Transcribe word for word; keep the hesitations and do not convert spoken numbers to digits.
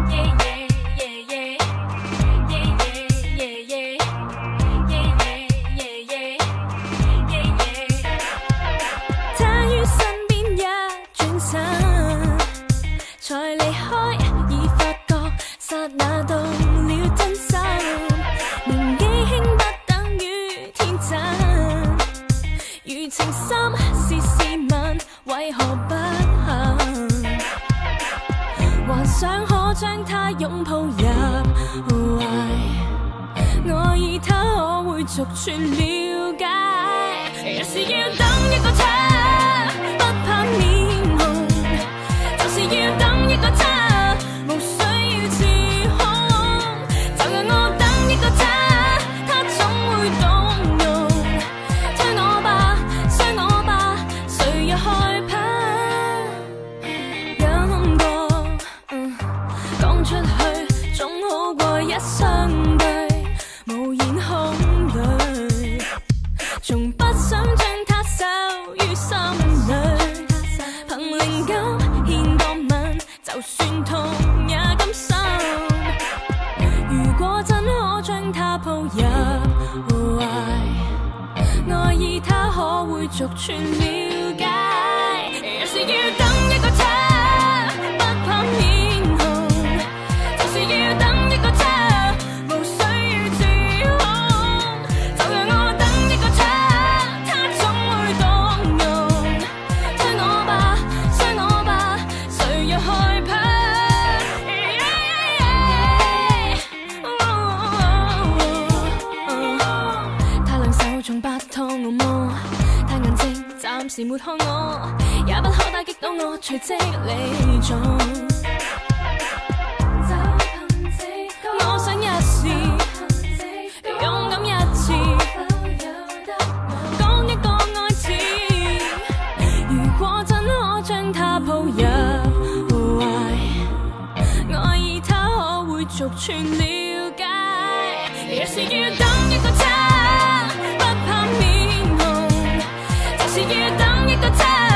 想可將他擁抱入懷，我以他可會逐寸了解。若是要等一個他，不怕面紅，就是要等一個他，無需要自控。就讓我等一個他，他總會動容。推我吧，傷我吧，誰又害怕？出去總好過一相對，無言恐懼，從不想將他收於心裏，憑靈感獻個吻，就算痛也甘心。如果真可將他抱入懷，愛意他可會逐寸了解。若是要等一個他，不怕面要等一個他，無需要自控。就讓我等一個他，他總會動容。推我吧，傷我吧，誰又害怕？他兩手從不拖我摸，他眼睛暫時沒看我，也不可打擊到我，隨即離種。我想一試，勇敢一次，講一個愛字。如果真可將他抱入懷，愛意他可會逐寸了解。若是要等一個他，不怕面紅，就是要等一個他。